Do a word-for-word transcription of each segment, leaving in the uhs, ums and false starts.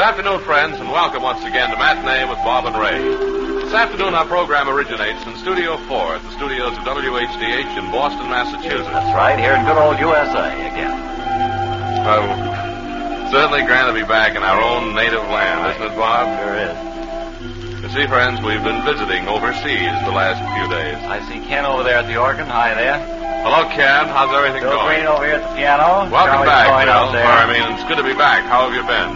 afternoon, friends, and welcome once again to Matinee with Bob and Ray. This afternoon, our program originates in Studio four at the studios of W H D H in Boston, Massachusetts. That's right, here in good old U S A again. Well, certainly grand to be back in our own native land, isn't it, Bob? Sure is. You see, friends, we've been visiting overseas the last few days. I see Ken over there at the organ. Hi there. Hello, Ken. How's everything Bill going? Green over here at the piano. Welcome Charlie back, Coyne Bill. out there. Or, I mean, it's good to be back. How have you been?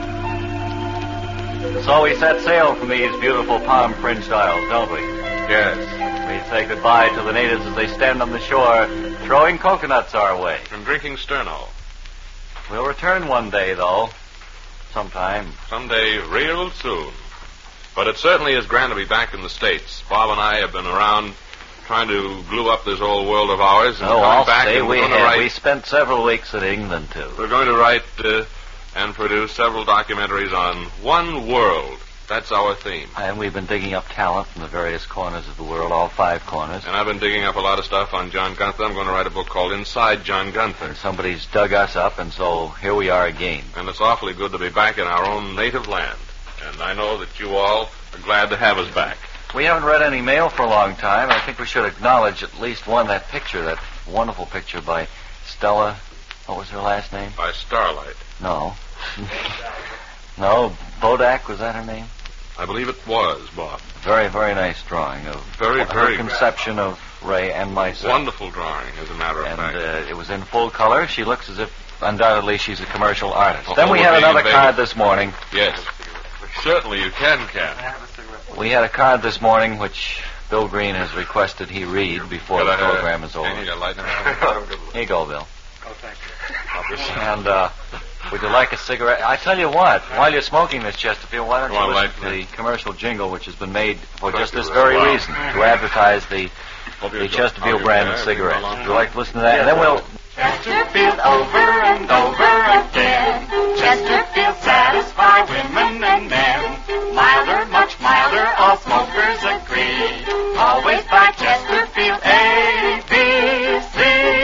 So we set sail from these beautiful palm-fringed isles, don't we? Yes. We say goodbye to the natives as they stand on the shore, throwing coconuts our way. And drinking Sterno. We'll return one day, though. Sometime. Someday real soon. But it certainly is grand to be back in the States. Bob and I have been around trying to glue up this old world of ours. And Oh, coming I'll back say and we we're going to have. write, We spent several weeks in England, too. We're going to write uh, and produce several documentaries on one world. That's our theme. And we've been digging up talent from the various corners of the world, all five corners. And I've been digging up a lot of stuff on John Gunther. I'm going to write a book called Inside John Gunther. And somebody's dug us up, and so here we are again. And it's awfully good to be back in our own native land. And I know that you all are glad to have us back. We haven't read any mail for a long time. I think we should acknowledge at least one, that picture, that wonderful picture by Stella. What was her last name? By Starlight. No. No, Bodak, was that her name? I believe it was, Bob. Very, very nice drawing of Very, her very conception of Ray and myself. Wonderful drawing, as a matter of And fact. uh, it was in full color. She looks as if, undoubtedly, she's a commercial artist. Oh, Then we we're had being another invaded. card this morning. Yes. Certainly you can, Ken. We had a card this morning which Bill Green has requested he read before the Got a- program is over. Ken, you got a light in there? Here you go, Bill. Oh, thank you. And uh, would you like a cigarette? I tell you what, while you're smoking this, Chesterfield, why don't Go on, you listen light to the commercial jingle which has been made for Thank just you this very very much. reason, to advertise the, Hope you the enjoy- Chesterfield how you brand of can. cigarettes. How long- Would you like to listen to that? And then we'll... Chesterfield over and over again. Chesterfield satisfy women and men. Milder, much milder, all smokers agree. Always buy Chesterfield A B C.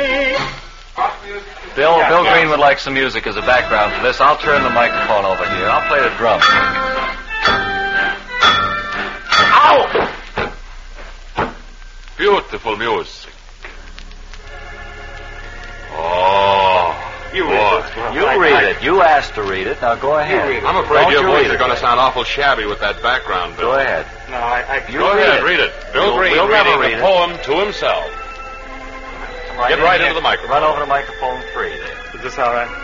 Bill, Bill Green would like some music as a background for this. I'll turn the microphone over here. I'll play the drums. Ow! Beautiful music. Oh, You boy. read it. You read it. You asked to read it. Now go ahead. I'm afraid Don't your you voice read is it. going to sound awful shabby with that background, Bill. Go ahead. No, I... I You Go read ahead, it. read it. Bill We'll- Green we'll reading never the read it. poem to himself. Right Get in right here. into the microphone. Run over to microphone three there. Is this all right?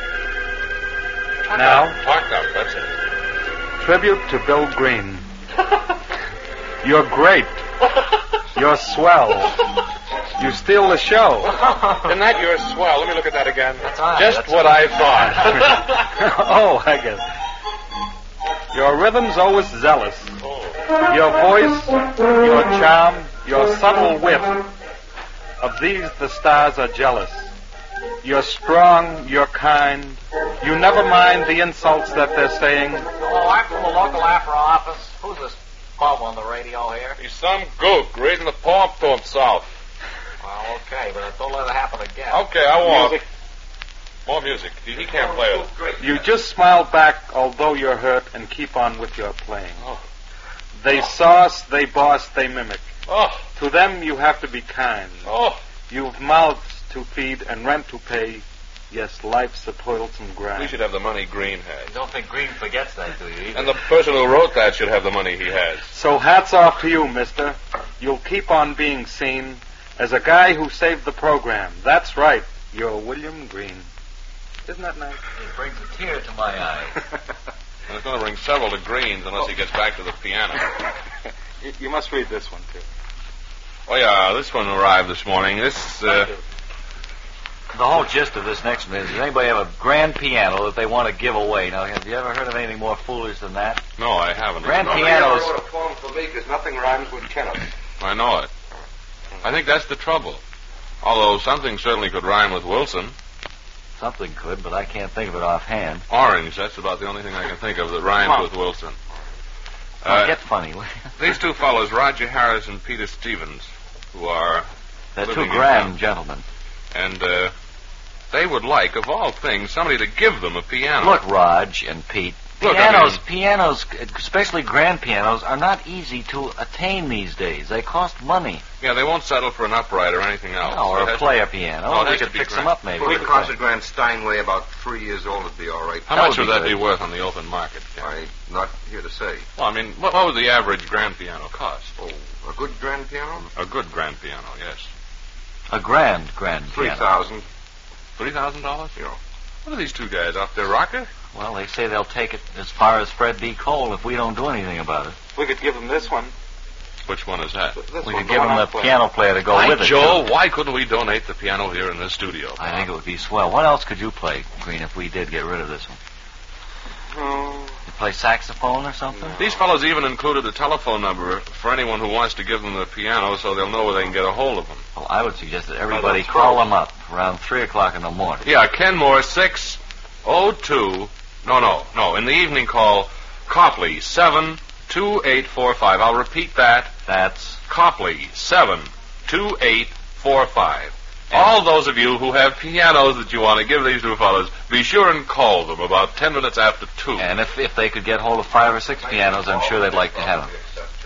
Now, Talk up, that's it. tribute to Bill Green. You're great. You're swell. You steal the show. Isn't that your swell? Let me look at that again. That's all right. Just That's what I thought. Oh, I guess. Your rhythm's always zealous. Oh. Your voice, your charm, your subtle wit. Of these the stars are jealous. You're strong, you're kind. You never mind the insults that they're saying. Hello, I'm from the local AFRA office. Who's this bum on the radio here? He's some gook reading the poem to himself. Well, okay, but don't let it happen again. Okay, I won't. Music. More music. He, he can't play it. You just smile back, although you're hurt, and keep on with your playing. Oh. They sauce, they boss, they mimic. Oh, To them you have to be kind. oh. You've mouths to feed and rent to pay. Yes, life's a toilsome grind. We should have the money Green has. I don't think Green forgets that, do you? And the person who wrote that should have the money he has. So hats off to you, mister. You'll keep on being seen as a guy who saved the program. That's right. You're William Green. Isn't that nice? It brings a tear to my eye. And it's going to bring several to Green's unless he gets back to the piano. you, you must read this one, too. Oh, yeah, this one arrived this morning. This, uh... The whole gist of this next one is, does anybody have a grand piano that they want to give away? Now, have you ever heard of anything more foolish than that? No, I haven't. Grand No, pianos... a poem for me because nothing rhymes with Kenneth. I know it. I think that's the trouble. Although something certainly could rhyme with Wilson. Something could, but I can't think of it offhand. Orange, that's about the only thing I can think of that rhymes Come on. with Wilson. Oh, Uh, get funny. These two fellows, Roger Harris and Peter Stevens, who are They're two living in grand town. gentlemen. And uh, they would like, of all things, somebody to give them a piano. Look, Raj and Pete, Look, pianos, I mean- pianos, especially grand pianos, are not easy to attain these days. They cost money. Yeah, they won't settle for an upright or anything else. No, or It a has- player piano. Oh, it they has could to be fix grand. them up, maybe. Well, the concert grand Steinway, about three years old, would be all right. How That much would would be that be good. worth on the open market? Ken? I'm not here to say. Well, I mean, what, what would the average grand piano cost? Oh, a good grand piano? A good grand piano, yes. A grand, grand Three piano. thousand. Three thousand dollars? You know. What are these two guys off their rocker? Well, they say they'll take it as far as Fred B. Cole if we don't do anything about it. We could give them this one. Which one is that? This We one, could give one them the I'm playing. piano player to go By with it. Joe, too. why couldn't we donate the piano here in this studio? I think it would be swell. What else could you play, Green, if we did get rid of this one? Oh, You play saxophone or something? These fellows even included a telephone number for anyone who wants to give them the piano so they'll know where they can get a hold of them. Well, I would suggest that everybody that's call right. them up around three o'clock in the morning. Yeah, Kenmore six oh two. No, no, no. In the evening, call Copley seven two eight four five. I'll repeat that. That's Copley seven two eight four five. All those of you who have pianos that you want to give these two fellows, be sure and call them about ten minutes after two. and if if they could get hold of five or six pianos, I'm sure they'd like to have them.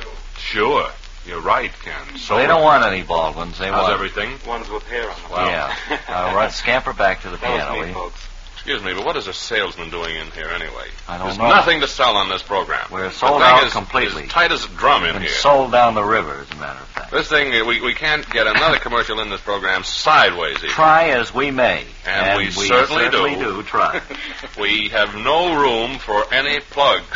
Sure, you're right, Ken. So they don't want any Baldwins. They How's want everything? ones with hair on them. Wow. Yeah. I'll run, scamper back to the That was piano, will me, you? folks. Excuse me, but what is a salesman doing in here anyway? I don't There's know. nothing to sell on this program. We're The sold thing out is- completely. is tight as a drum in And here. sold down the river, as a matter of fact. This thing, uh, we, we can't get another commercial in this program sideways even. Try as we may. And we certainly do. do try. We have no room for any plugs.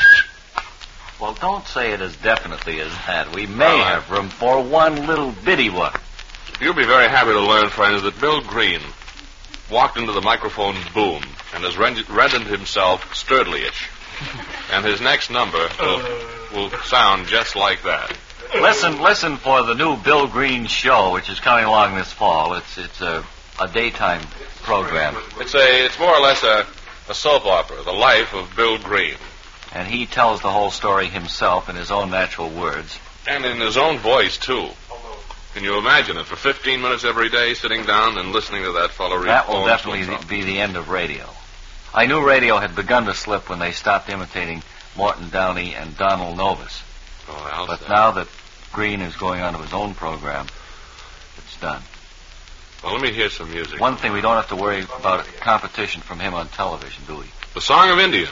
Well, don't say it as definitely as that. We may Well, I- have room for one little bitty one. You'll be very happy to learn, friends, that Bill Green walked into the microphone's boom and has ren- rendered himself sturdily-ish. And his next number will, will sound just like that. Listen, listen for the new Bill Green show, which is coming along this fall. It's it's a, a daytime program, It's a, it's more or less a, a soap opera, the life of Bill Green. and he tells the whole story himself in his own natural words. And in his own voice, too. Can you imagine it? For fifteen minutes every day, sitting down and listening to that fellow read That will poems to definitely himself. be the end of radio. I knew radio had begun to slip when they stopped imitating Morton Downey and Donald Novus. Oh, Al But said. now that Green is going on to his own program, it's done. Well, let me hear some music. One thing, we don't have to worry about competition from him on television, do we? The Song of Indians.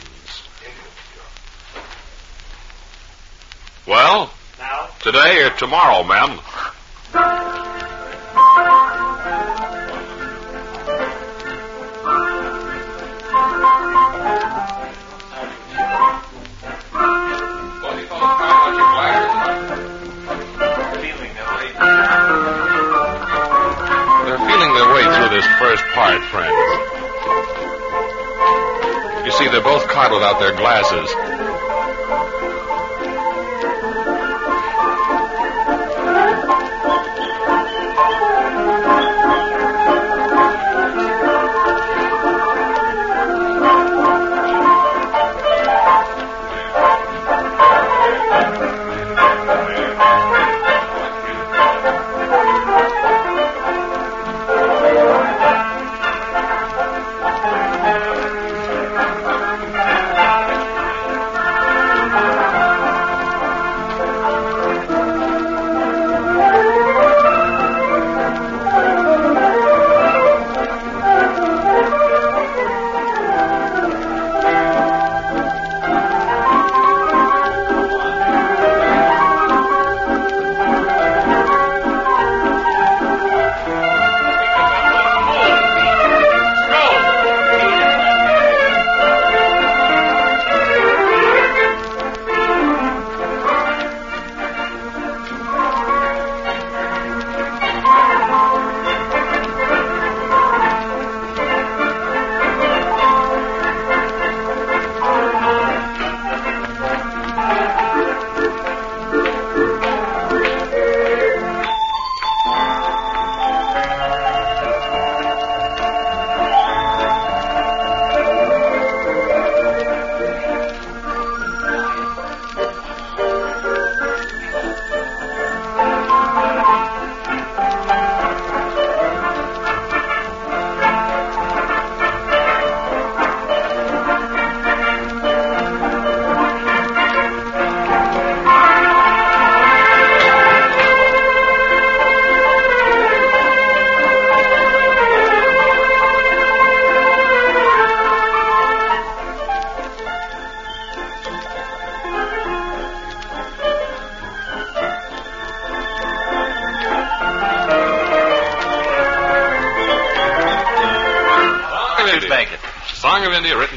Well, Now? today or tomorrow, ma'am. They're feeling their way through this first part, friends. You see, they're both caught without their glasses.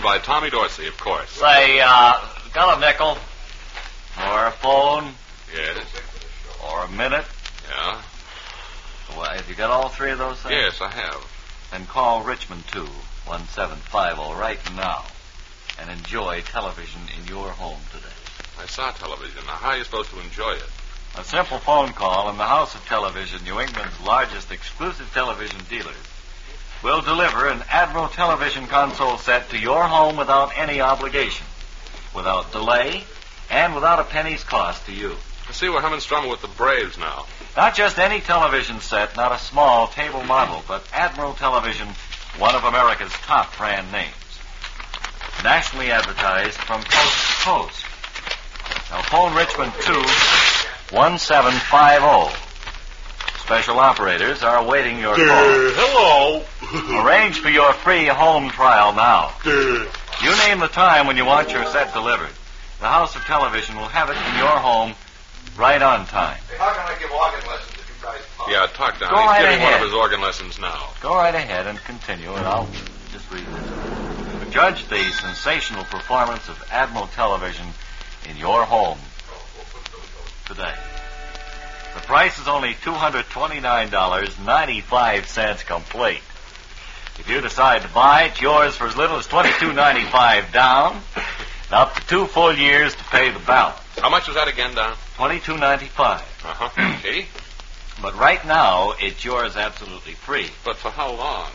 by Tommy Dorsey, of course. Say, uh, got a nickel? Or a phone? Yes. Or a minute? Yeah. Well, have you got all three of those things? Yes, I have. Then call Richmond two one seven five zero right now and enjoy television in your home today. I saw television. Now, how are you supposed to enjoy it? A simple phone call and the House of Television, New England's largest exclusive television dealers, will deliver an Admiral television console set to your home without any obligation, without delay, and without a penny's cost to you. I see we're humming strummer with the Braves now. Not just any television set, not a small table model, but Admiral Television, one of America's top brand names. Nationally advertised from coast to coast. Now phone Richmond two one seven five zero. Special operators are awaiting your call. Hello. Arrange for your free home trial now. You name the time when you want your set delivered. The House of Television will have it in your home right on time. How can I give organ lessons if you guys talk? Yeah, talk down. Go He's right giving one ahead. of his organ lessons now. Go right ahead and continue, and I'll just read this. To judge the sensational performance of Admiral Television in your home today. The price is only two hundred twenty-nine dollars and ninety-five cents complete. If you decide to buy it, yours for as little as twenty-two ninety-five down, and up to two full years to pay the balance. How much was that again, Don? twenty-two ninety-five. Uh-huh. Okay. But right now, it's yours absolutely free. But for how long?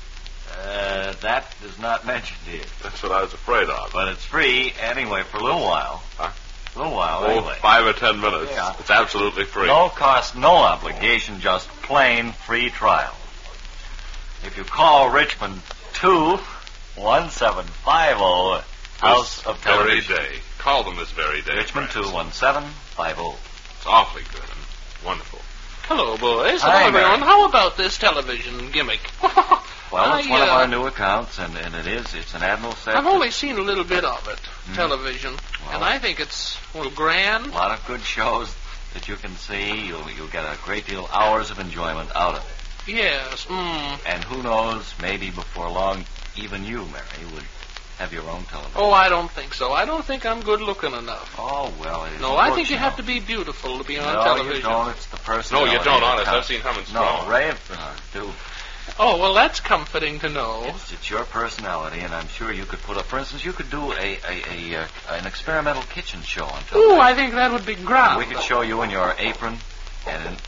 Uh, that is not mentioned here. That's what I was afraid of. But it's free anyway for a little while. Huh? A little while Oh, anyway. five or ten minutes. Yeah. It's absolutely free. No cost, no obligation, just plain free trial. If you call Richmond two one seven five zero, House This of very Television. day. Call them this very day. Richmond friends. two one seven five zero. It's awfully good and wonderful. Hello, boys. Hi, Hello, everyone. Mary. How about this television gimmick? Well, it's I, one of uh, our new accounts, and, and it is. It's an Admiral set. I've only seen a little bit of it, Hmm. television, Well. and I think it's, well, grand. A lot of good shows that you can see. You'll, you'll get a great deal of hours of enjoyment out of it. Yes, mm. And who knows, maybe before long, even you, Mary, would have your own television. Oh, I don't think so. I don't think I'm good looking enough. Oh, well, it is. No, I think you have to be beautiful to be on no, television. you don't. It's the No, personality. you don't, that honest. I've counts. seen Herman No, Strong. Ray, uh, do. Oh, well, that's comforting to know. It's, it's your personality, and I'm sure you could put up. For instance, you could do a, a, a uh, an experimental kitchen show on television. Ooh, I think that would be grand. We could show you in your apron, and in,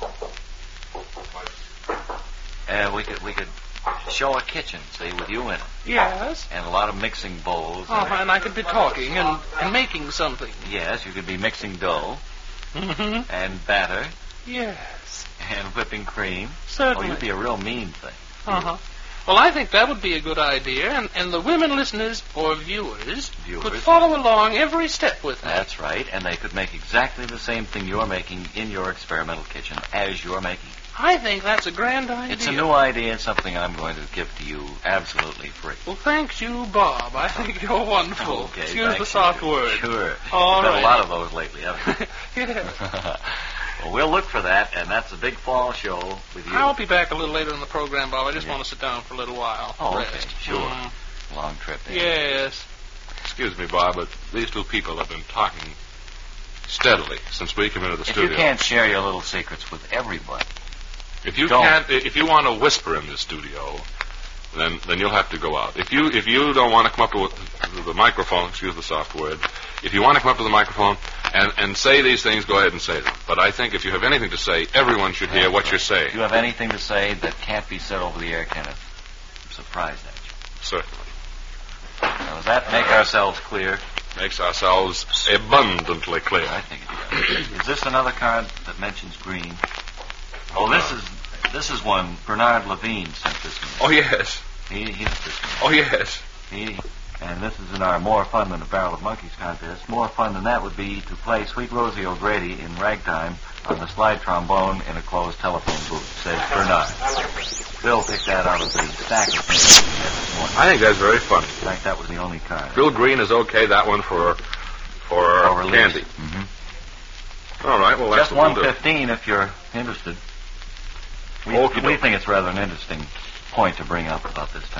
uh, we could we could show a kitchen, see, with you in it, Yes. and a lot of mixing bowls. Oh, and I could be talking and, and making something. Yes, you could be mixing dough Mm-hmm. and batter Yes. and whipping cream. Oh, Certainly. you'd be a real mean thing. Uh-huh. Well, I think that would be a good idea, and, and the women listeners or viewers, Viewers. could follow along every step with me. That's right, and they could make exactly the same thing you're making in your experimental kitchen as you're making. I think that's a grand idea. It's a new idea and something I'm going to give to you absolutely free. Well, thanks you, Bob. I think you're wonderful. Okay, Excuse thanks, the soft you. word. Sure. All You've had right. a lot of those lately, haven't you? Yes. Well, we'll look for that, and that's a big fall show with you. I'll be back a little later in the program, Bob. I just Yeah. want to sit down for a little while. Oh, Rest. okay, sure. Mm. Long trip. eh? Yes. Excuse me, Bob, but these two people have been talking steadily since we came into the If studio. you can't share your little secrets with everybody, If you Don't. can't, if you want to whisper in the studio, then then you'll have to go out. If you if you don't want to come up to the, the microphone, excuse the soft word, if you want to come up to the microphone and and say these things, go ahead and say them. But I think if you have anything to say, everyone should hear what you're saying. if you have anything to say that can't be said over the air, Kenneth, I'm surprised at you. Certainly Now, does that make ourselves clear? makes ourselves abundantly clear. I think it does. Is this another card that mentions green? Oh, this is this is one Bernard Levine sent this one. Oh yes, He he sent this one. oh yes. He, and this is in our More Fun Than a Barrel of Monkeys contest. More fun than that would be to play Sweet Rosie O'Grady in ragtime on the slide trombone in a closed telephone booth, says Bernard. Bill picked that out of the stack of things we had this morning. I think that's very funny. In fact, that was the only card. Bill Green is okay. That one for for For release. candy. Mm-hmm. All right. Well, that's Just what one we'll do. fifteen if you're interested. We, Okey-doke. we think it's rather an interesting point to bring up about this time.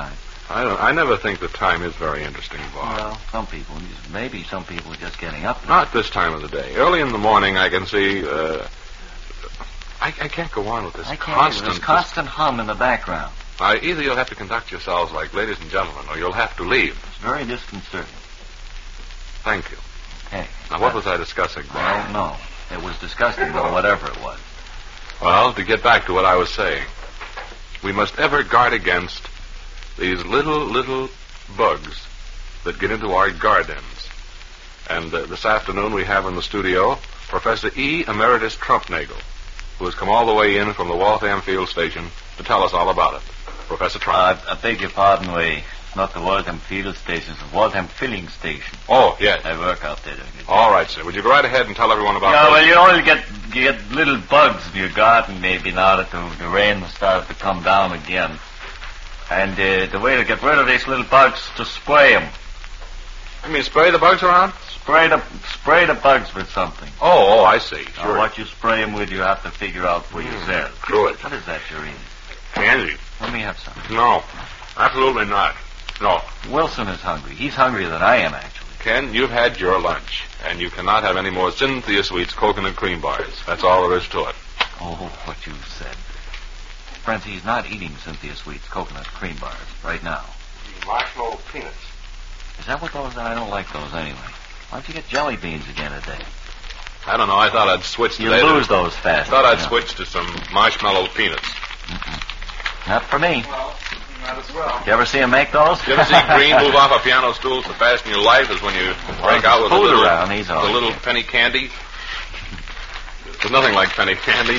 I don't, I never think the time is very interesting, Bob. Well, some people. Maybe some people are just getting up. Not this time of the day. Early in the morning, I can see. Uh, I, I can't go on with this I can't constant. This constant hum in the background. Uh, either you'll have to conduct yourselves like ladies and gentlemen, or you'll have to leave. It's very disconcerting. Thank you. Hey. Now, what was I discussing, Bob? I don't know. It was disgusting, though, whatever it was. Well, to get back to what I was saying, we must ever guard against these little, little bugs that get into our gardens. And uh, this afternoon we have in the studio Professor E. Emeritus Trumpnagel, who has come all the way in from the Waltham Field Station to tell us all about it. Professor Trump. Uh, I beg your pardon, we. It's not the Waltham Field Station, it's the Waltham Filling Station. Oh, yes. I work out there. All right, sir. Would you go right ahead and tell everyone about Yeah, those? well, you only get you get little bugs in your garden maybe now that the, the rain has started to come down again. And uh, the way to get rid of these little bugs is to spray them. You mean spray the bugs around? Spray the spray the bugs with something. Oh, oh, I see. Sure. Now, what you spray them with, you have to figure out for yourself. Good. What is that you're eating? Candy. Let me have some. No, absolutely not. No. Wilson is hungry. He's hungrier than I am, actually. Ken, you've had your lunch, and you cannot have any more Cynthia Sweet's coconut cream bars. That's all there is to it. Oh, what you said. Friends, he's not eating Cynthia Sweet's coconut cream bars right now. Marshmallow peanuts. Is that what those are? I don't like those anyway. Why don't you get jelly beans again today? I don't know. I thought I'd switch You today. lose to, those fast. I thought I'd you know. switch to some marshmallow peanuts. Mm-mm. Not for me. Well, not as well. You ever see him make those? You ever see Green move off a piano stool so fast in your life as when you break there's out with a food little, around, he's all with a little right. penny candy? There's nothing like penny candy.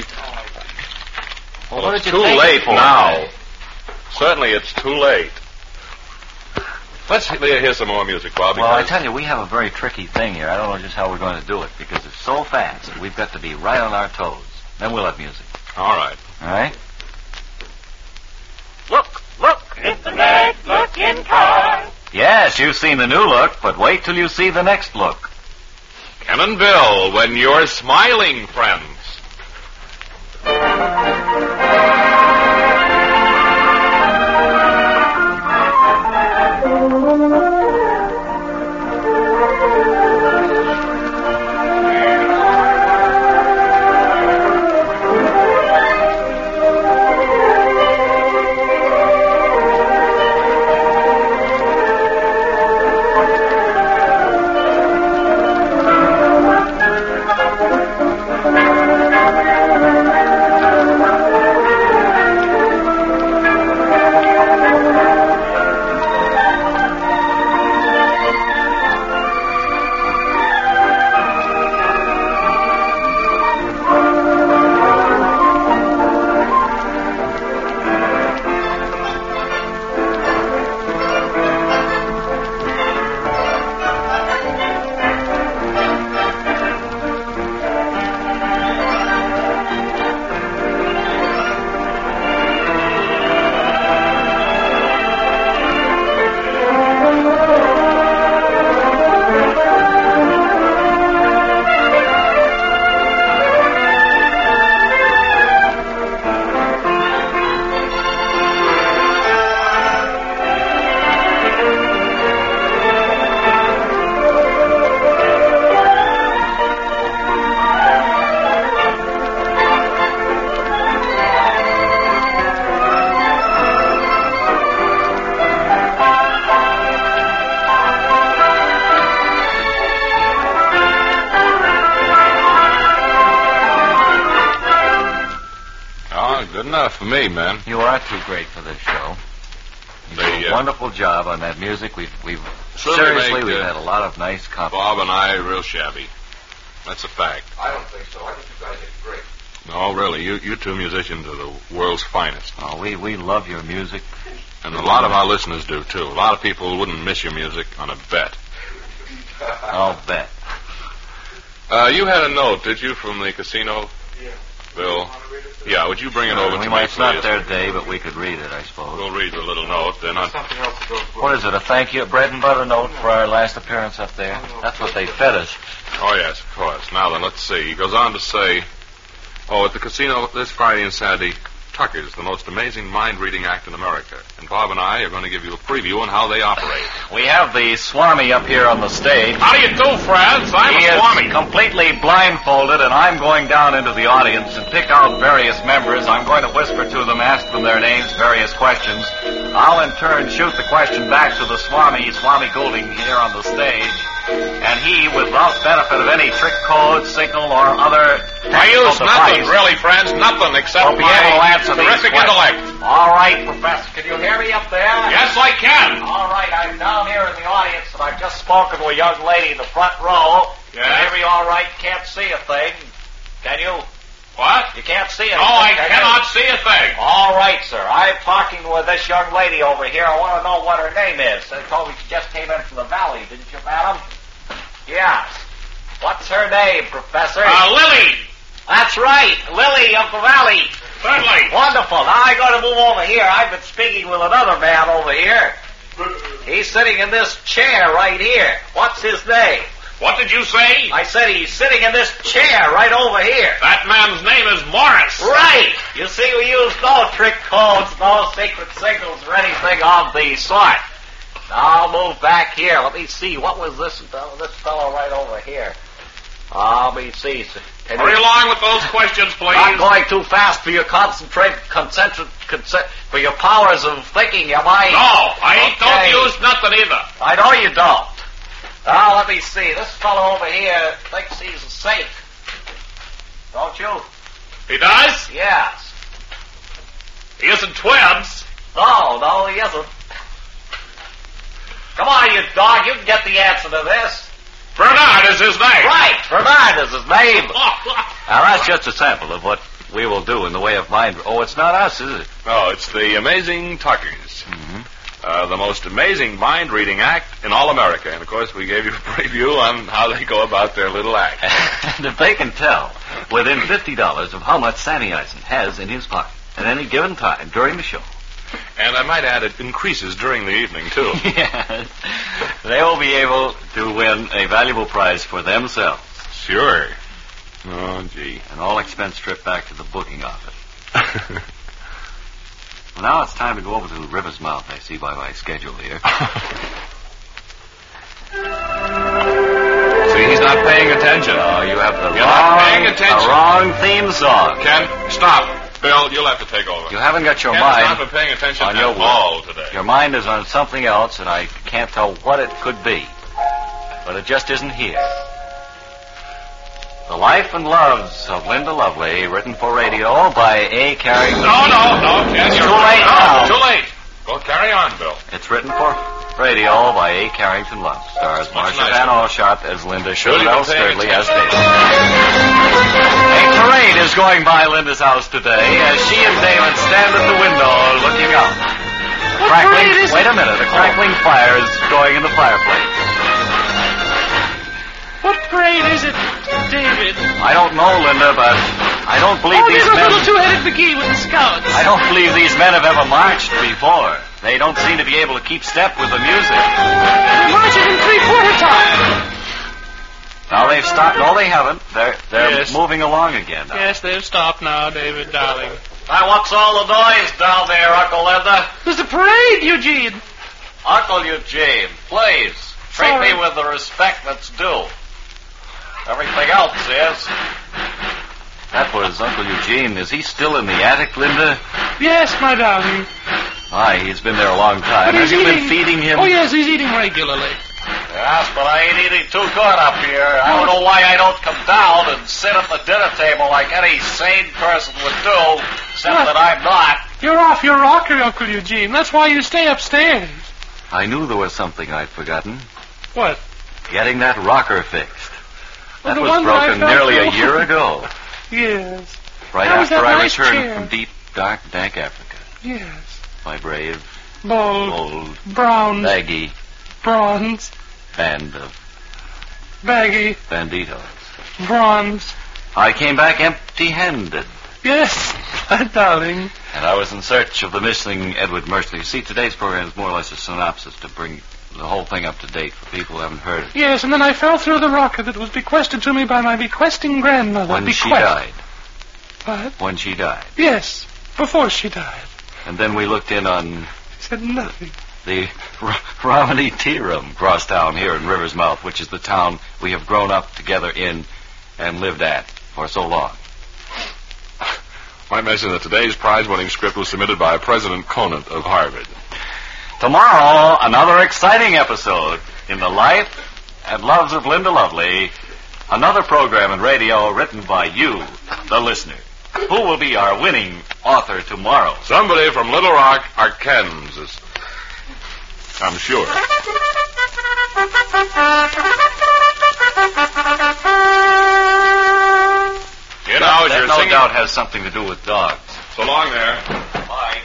Well, Well, what it's did you too take late it for? now. Certainly it's too late. Let's hear hear some more music, Bob. Well, I because- tell you, we have a very tricky thing here. I don't know just how we're going to do it because it's so fast that we've got to be right on our toes. Then we'll have music. All right. All right? Look, look, it's the next looking car. Yes, you've seen the new look, but wait till you see the next look. Ken and Bill, when you're smiling, friends. Good enough for me, man. You are too great for this show. You They, did a uh, wonderful job on that music. We've, we've Certainly seriously, make, we've uh, had a lot of nice compliments. Bob and I real shabby. That's a fact. I don't think so. I think you guys did great. No, really, you you two musicians are the world's finest. Oh, we, we love your music. And a lot of our listeners do, too. A lot of people wouldn't miss your music on a bet. I'll bet. Uh, you had a note, did you, from the casino? Yeah. Bill? Yeah, would you bring it over we to might, me, it's not please? their day, but we could read it, I suppose. We'll read the little note, then on... Something else that goes with What is it, a thank you, a bread and butter note for our last appearance up there? That's what they fed us. Oh, yes, of course. Now then, let's see. He goes on to say, oh, at the casino this Friday and Saturday, Tuckers, the most amazing mind-reading act in America. And Bob and I are going to give you a preview on how they operate. We have the Swami up here on the stage. How do you do, friends? I'm he a Swami. is completely blindfolded, and I'm going down into the audience and pick out various members. I'm going to whisper to them, ask them their names, various questions. I'll in turn shoot the question back to the Swami, Swami Goulding, here on the stage. And he, without benefit of any trick code, signal, or other I use technical nothing, device, really, friends. Nothing except will be my able to answer these terrific questions. intellect. All right, Professor. Can you hear me up there? Yes, I can. All right, I'm down here in the audience, and I've just spoken to a young lady in the front row. Yes? Can you hear me all right? Can't see a thing. Can you? What? You can't see anything. No, I can cannot you? see a thing. All right, sir. I'm talking with this young lady over here. I want to know what her name is. They told me she just came in from the valley, didn't you, madam? Yes. What's her name, Professor? Uh, Lily. That's right, Lily of the Valley. Certainly. Wonderful. Now I got to move over here. I've been speaking with another man over here. He's sitting in this chair right here. What's his name? What did you say? I said he's sitting in this chair right over here. That man's name is Morris. Right. You see, we use no trick codes, no secret signals, or anything of the sort. Now I'll move back here. Let me see. What was this fellow, this fellow right over here? Uh, let me see. Can Hurry you- along with those questions, please. Not going too fast for your concentrate, concentrate, concent- for your powers of thinking, am I? No, I ain't Okay. don't use nothing either. I know you don't. Now, let me see. This fellow over here thinks he's safe. Don't you? He does? Yes. He isn't twins. No, no, he isn't. Come on, you dog. You can get the answer to this. Bernard is his name. Right. Bernard is his name. Now, that's just a sample of what we will do in the way of mind. Oh, it's not us, is it? No, it's the Amazing Tuckers. Mm-hmm. Uh, the most amazing mind-reading act in all America. And, of course, we gave you a preview on how they go about their little act. And if they can tell within fifty dollars of how much Sandy Eisen has in his pocket at any given time during the show. And I might add, it increases during the evening, too. Yes. They will be able to win a valuable prize for themselves. Sure. Oh, gee. An all-expense trip back to the booking office. Well, now it's time to go over to the river's mouth, I see by my schedule here. See, he's not paying attention. Oh, you have the You're wrong, not paying attention. the wrong theme song. Ken, stop. Bill, you'll have to take over. You haven't got your Ken's mind not been paying attention on at your work. all today. Your mind is on something else, and I can't tell what it could be. But it just isn't here. The Life and Loves of Linda Lovely, written for radio by A. Carrington. No, no, no, Ken. It's you're too right. late No, now. Too late. Go carry on, Bill. It's written for radio by A. Carrington Love. Stars Much Marcia nicer. Van Alshot as Linda, Should Shirley have been paying Sturdley as attention. David. A parade is going by Linda's house today as she and David stand at the window looking out. What Crackling, parade is wait it? a minute, a crackling fire is going in the fireplace. What parade is it, David? I don't know, Linda, but I don't believe Oh, these there's a men... little two-headed McGee with the scouts. I don't believe these men have ever marched before. They don't seem to be able to keep step with the music. They're marching in three-quarter time. Now they've stopped. No, they haven't. They're they're Yes. moving along again. Now. Yes, they've stopped now, David, darling. Now, what's all the noise down there, Uncle Linda? There's a parade, Eugene. Uncle Eugene, please treat Sorry. me with the respect that's due. Everything else is. That was Uncle Eugene. Is he still in the attic, Linda? Yes, my darling. Aye, he's been there a long time. But Have he's you eating... been feeding him? Oh, yes, he's eating regularly. Yes, but I ain't eating too good up here. I don't know why I don't come down and sit at the dinner table like any sane person would do, except What? that I'm not. You're off your rocker, Uncle Eugene. That's why you stay upstairs. I knew there was something I'd forgotten. What? Getting that rocker fixed. Well, That the was one that I broken fell nearly a through. year ago, Yes. right That was after that I nice returned chair. from deep, dark, dank Africa. Yes. My brave, Bold, old, brown, baggy bronze, band of baggy, banditos. bronze. I came back empty-handed, Yes, my darling. and I was in search of the missing Edward Mersley. You see, today's program is more or less a synopsis to bring the whole thing up to date for people who haven't heard it. Yes, and then I fell through the rocker that was bequested to me by my bequesting grandmother. When she Bequest. died. What? When she died. Yes. before she died. And then we looked in on She said nothing. the R- Romney Tea Room cross town here in River's Mouth, which is the town we have grown up together in and lived at for so long. Might mention that today's prize-winning script was submitted by President Conant of Harvard. Tomorrow, another exciting episode in the life and loves of Linda Lovely. Another program in radio written by you, the listener. Who will be our winning author tomorrow? Somebody from Little Rock, Arkansas. I'm sure. You know, that you're no singing... doubt has something to do with dogs. So long there. Bye.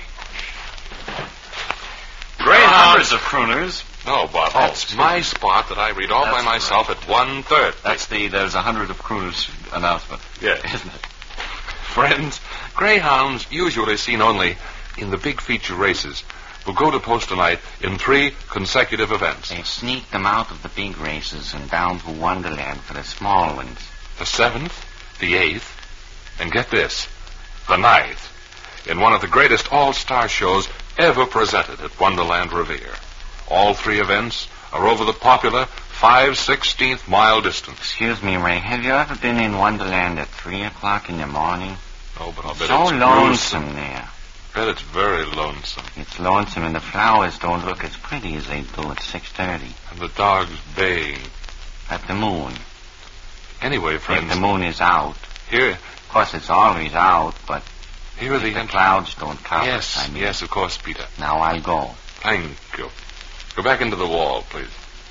Greyhounds. Hundreds of crooners. No, Bob, that's my spot that I read all by That's myself at one-third. That's the there's a hundred of crooners announcement. Yeah. Isn't it? Friends, greyhounds, usually seen only in the big feature races, will go to post tonight in three consecutive events. They sneak them out of the big races and down to Wonderland for the small ones. The seventh, the eighth, and get this, the ninth, in one of the greatest all-star shows ever presented at Wonderland Revere. All three events are over the popular five sixteenth mile distance. Excuse me, Ray, have you ever been in Wonderland at three o'clock in the morning? Oh, but I'll bet so it's lonesome gruesome. there. Bet it's very lonesome. It's lonesome, and the flowers don't look as pretty as they do at six thirty. And the dogs baying. At the moon. Anyway, friends, If the moon is out. here, Of course, it's always out, but here are the the entries. clouds don't cover Yes, it. I mean, yes, of course, Peter. Now I'll go. Thank you. Go back into the wall, please.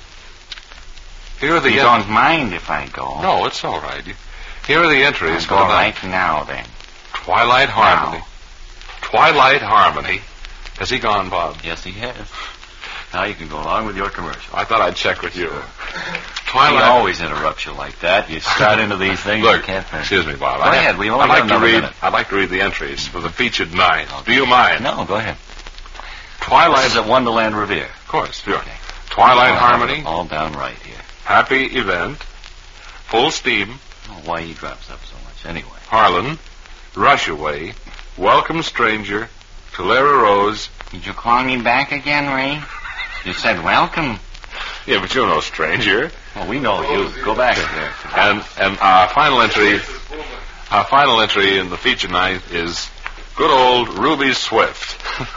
Here are the You en- don't mind if I go? No, it's all right. You- Here are the entries I'll for go the night. right now, then. Twilight Harmony. Now. Twilight Harmony. Has he gone, Bob? Yes, he has. Now you can go along with your commercial. I thought I'd check with you. He Twilight. always interrupts you like that. You start into these things Look, you can't finish. excuse me, Bob. Go I ahead. We only I'd got like to another read. minute. I'd like to read the entries for the featured night. Do you mind? No, go ahead. Twilight. This is at Wonderland Revere. Of course, sure. Twilight I'll have Harmony. it all down right here. Happy Event. Full Steam. Oh, why he drops up so much anyway. Harlan. Rushaway. Welcome Stranger. Tulare Rose. Did you call me back again, Ray? You said welcome. Yeah, but you're no stranger. Well, we know you. Go back there. And and our final entry, our final entry in the feature night is good old Ruby Swift.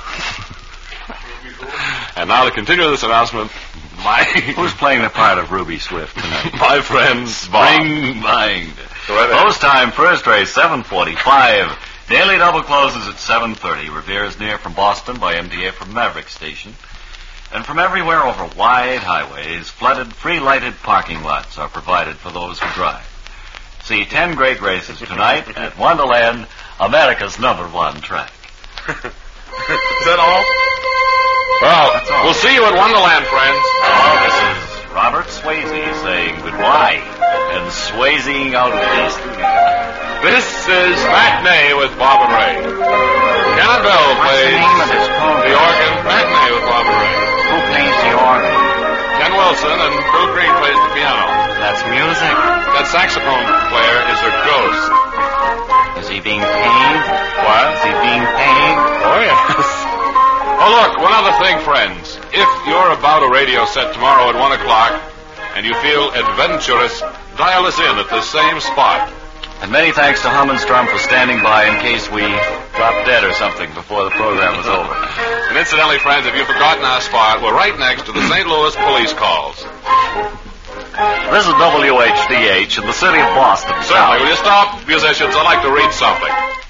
And now to continue this announcement, my Who's playing the part of Ruby Swift tonight? my friend Bob. Spring Bind. Go right ahead. Post time, first race, seven forty-five. Daily double closes at seven thirty. Revere is near from Boston by M D A from Maverick Station. And from everywhere over wide highways, flooded, free-lighted parking lots are provided for those who drive. See ten great races tonight at Wonderland, America's number one track. Is that all? Well, That's all. we'll see you at Wonderland, friends. Oh, this is Robert Swayze saying goodbye and swayzing out of the studio. This is Matinee with Bob and Ray. Cannon Bell What's the plays name of this program? the organ. Matinee with Bob and Ray. Who plays the organ? Ken Wilson and Bill Green plays the piano. That's music. That saxophone player is a ghost. Is he being paid? What? Is he being paid? Oh, yes. Oh, look, one other thing, friends. If you're about a radio set tomorrow at one o'clock and you feel adventurous, dial us in at the same spot. And many thanks to Hummenstrom for standing by in case we dropped dead or something before the program was over. And incidentally, friends, if you've forgotten our spot, we're right next to the Saint Louis police calls. This is W H D H in the city of Boston. Certainly. Will you stop, musicians? I'd like to read something.